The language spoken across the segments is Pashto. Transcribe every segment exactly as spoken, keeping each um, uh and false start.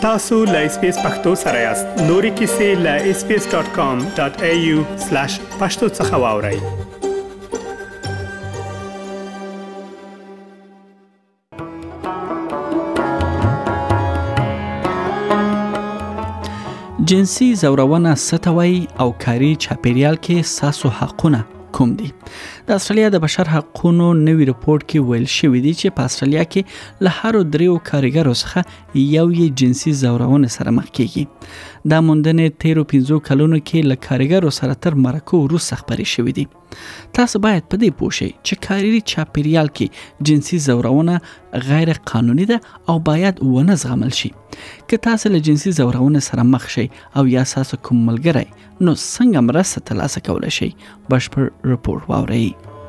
tasu.lspacepakhtosarayast nori kisi la s p s dot com dot a u slash pashto tsakhawaurai. جنسي زورونه ستوي او کاری چاپیریال کې ساسو حقونه کوم دي؟ د استرالیا د بشر حقوقو نوی رپورت کې ویل شوی دی چې په استرالیا کې له هر دریو کارګرو څخه یو یې جنسي زورونه سره مخ کیږي. دا موندنې تیرو پنځو کلونو کې له کارګرو سره تر مرکو وروسته خبرې شوې دي. تاسو باید په دې پوه شئ چې کاري چاپیریال کې جنسي زورونه غیر قانوني ده او باید ونه زغمل شي. که تاسو له جنسي زورونه سره مخ شئ او یا تاسو کوم ملګری نو څنګه مرسته ترلاسه کولی شئ؟ بشپړ رپورټ واورئ.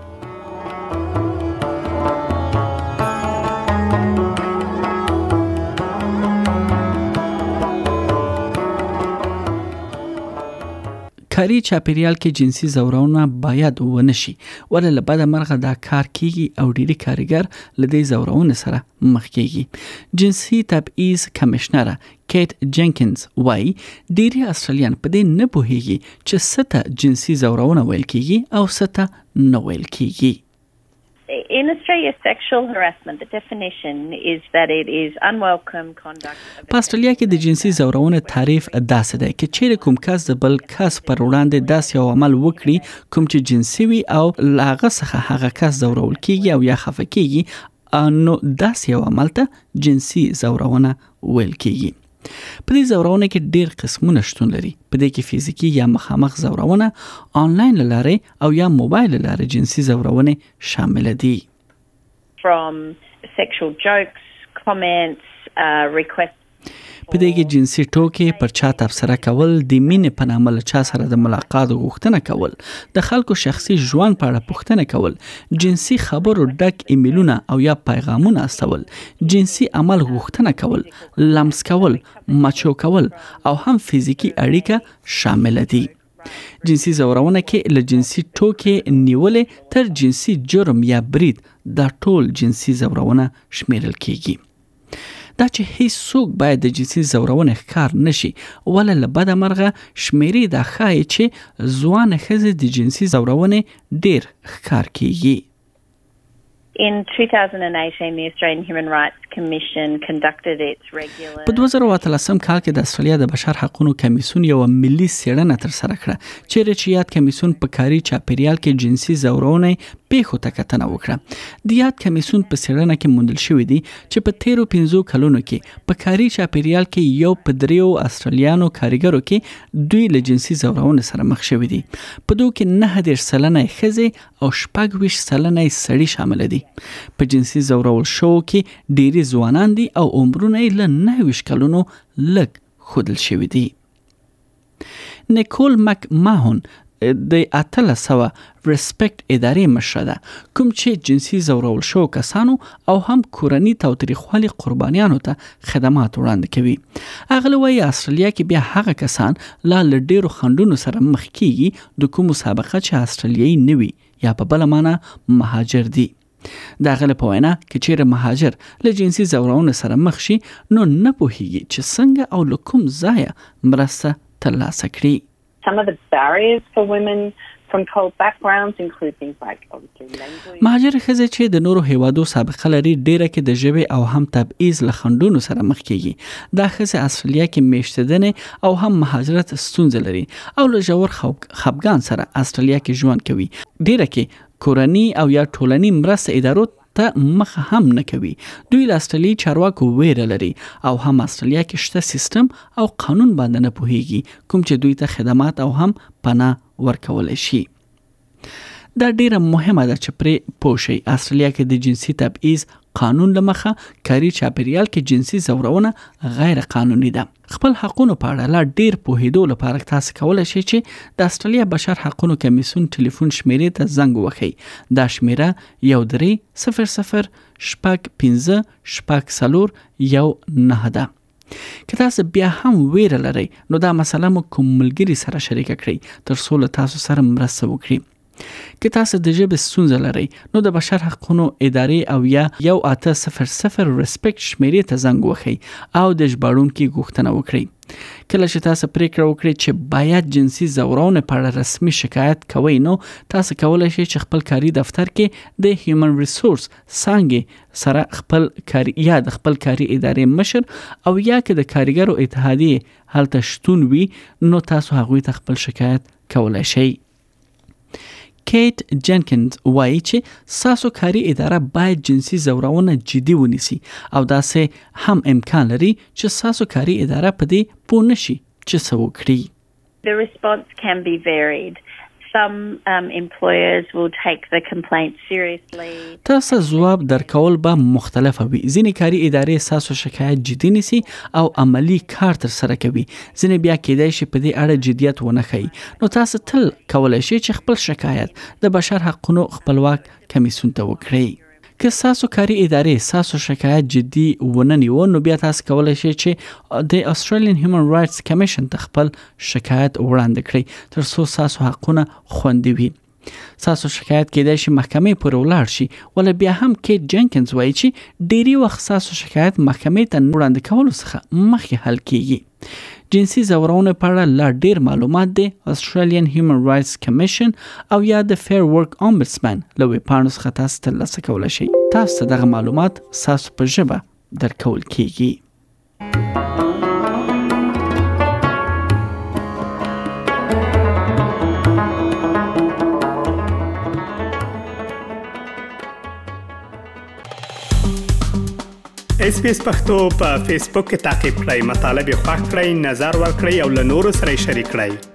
کاری چاپیریال کې جنسي زورونه باید ونه شي ولې له بده مرغه دا کار کیږي او ډېری کارګر له دې زورونو سره مخ کیږي. جنسي تبعیض کمشنره کیت جنکینز وایي ډېری استرالیان په دې نه پوهیږي چې څه ته جنسي زورونه ویل کیږي او څه ته نه ویل کیږي. In Australia, sexual harassment, the definition is that it is unwelcome conduct. په استرالیا کې د جنسي زورونه تعریف داسې دی چې چیرې کوم کس د بل کس پر وړاندې داسې یو عمل وکړي کوم چې جنسي وي او له هغه څخه هغه کس زورول کیږي او یا خفه کیږي نو داسې یو عمل ته جنسي زورونه ویل کیږي. په دې زورونه کې ډېر قسمونه شتون لري. په دې کې فزیکی یا مخامخ زورونه، آنلاین لاره او یا موبایل لاره جنسي زورونه شامل دي. From sexual jokes, comments, uh, requests. په دې کې جنسي ټوکې پر چا تبصره کول، د مینې په نامه له چا سره د ملاقات غوښتنه کول، د خلکو شخصي ژوند په اړه پوښتنه کول، جنسي خبرو ډک ایمیلونه او یا پیغامونه استول، جنسي عمل غوښتنه کول، لمس کول، مچو کول او هم فزیکی اړیکه شامل دي. جنسي زورونه کې له جنسي ټوکې نیولې تر جنسي جرم یا برید دا ټول جنسي زورونه شمیرل کیږي. دا چې هیڅ څوک باید د جنسي زورونه ښکار نشي ولې له بده مرغه شمیرې دا ښایي چې ځوانه ښځې د جنسي زورونه ډېر ښکار کیږي. In two thousand eighteen, the Australian Human Rights Commission conducted its regular. په دوه زره اتلسم کال کې د استرالیا د بشر حقوقو کمیسیون یو ملي څېړنه ترسره کړه چې چې یاد کمیسیون په کاري چاپیریال کې جنسي زورونه پیښو ته کتنه وکړه. د یاد کمیسیون په څېړنه کې موندل شوی دی چې په تیرو پنځو کلونو کې په کاري چاپیریال کې یو په دریو استرالیانو کارګرو کې دوی له جنسي زورونه سره مخ شوي دي. په دوی کې نه دېرش سلنه ښځې او شپږ ویشت سلنه سړي شامل دي. په جنسي زورول شو کې ډېری ځوانان دي او عمرونه یې له نهه ویشت کلونو لږ ښودل شوي دي. نیکول مک ماهون د اتلس سوه ریسپیکټ ادارې مشره ده کوم چې جنسي زورول شو کسانو او هم کورني تاوتریخوالي قربانیانو ته خدمات وړاندې کوي. هغه وایي استرالیا کې بیا هغه کسان لا له ډېرو خنډونو سره مخ کیږي د کومو سابقه چې استرالیایي نه وي یا په بله معنی مهاجر دي. دا غل په وینا کې چیرې مهاجر له جنسي زورونه سره مخ شي نو نه پوهیږي چې څنګه او له کوم ځایه مرسته ترلاسه کړي. Some of the barriers for women from cold backgrounds include things like obviously language. مهاجر ښځې چې د نورو هیوادو سابقه لري ډیره کې د ژبې او هم تبعیض له خنډونو سره مخ کیږي. دا ښځې استرالیا کې میشتدنې او هم مهاجرت ستونزه لري او له ژور خپګان سره استرالیا کې ژوند کوي. ډیره کې کورنی او یا ټولنی مرسته ادارو ته مخ هم نه کوي. دوی له استرالیا چارواکو ویره لري او هم استرالیا کې شته سیستم او قانون باندې نه پوهیږي کوم چې دوی ته خدمات او هم پناه ورکول شي. دا ډیره مهمه ده چې پرې پوه شئ. استرالیا کې د جنسي تبعیض قانون لمخه کاري چاپیریال کې جنسي زورونه غیر قانوني ده. خپل حقوقو په اړه لا ډیر پوهیدو لپاره تاسو کولای شئ چې د استرالیا بشر حقوقو کمیسیون ټلیفون شمیرې ته زنګ وکړئ. دا شمیره یو درې صفر صفر شپږ پنځه شپږ څلور یو نه ده. که تاسو بیا هم ویره لرئ نو دا مسله مو کوم ملګری سره شریک کړئ تر څو له تاسو سره مرسته وکړي. که تاسو د ژبې ستونزه لرئ نو د بشر حقوقو ادارې او یا یو اته صفر صفر ریسپیکټ شمیرې ته زنګ وهئ او د ژباړونکي غوښتنه وکړئ. کله چې تاسو پریکړه وکړئ چې باید جنسي زورونه په اړه رسمي شکایت کوئ نو تاسو کولای شئ چې خپل کاري دفتر کې د هیومن ریسورس څانګې سره خپل کاري یا د خپل کاري ادارې مشر او یا که د کارګرو اتحادیې هلته شتون وي نو تاسو هغوی ته خپل شکایت کولای شئ. کیت جنکینز وایي چې ساسو کاري اداره باید جنسي زورونه جدي ونیسي او داسې هم امکان لري چې ساسو کاري اداره په دې پوه نشي چې څه وکړي. The response can be varied. Some um, employers will take the complaint seriously. تاسو ځواب درکول به مختلف وي. ځینې کاري ادارې ساسو شکایت جدي نیسي او عملی کار تر سره کوي. ځینې بیا کېدای شي په دې اړه جدیت ونه ښیي. نو تاسو تل کولای شئ چې خپل شکایت د بشر حقوقو خپلواک کمیسیون ته وکړئ. که ساسو کاري ادارې ساسو شکایت جدي ونه نیو نو بیا تاسو کولای شئ چې د استرالیان هیومن رائټس کمیشن ته خپل شکایت وړاندې کړئ تر څو ساسو حقونه خوندي وي. ساسو شکایت کېدای شي محکمې پورې ولاړ شي ولې بیا هم کیت جنکینز وایي چې ډېری وخت ساسو شکایت محکمې ته وړاندې کولو څخه مخکې حل کیږي. جنسي زورونه په اړه لا ډیر معلومات د استرالیان هیومن رائټس کمیشن او یا د فیر ورک امبډسمن له ویبپاڼو څخه تاسو ترلاسه کولی شئ. تاسو دغه معلومات ساسو په ژبه درکول کیږي. اس بي اس پښتو په فیسبوک کې تا کې پلی مطلب یو فاک کړئ نظر ور کړئ او له نورو سره شریک کړئ.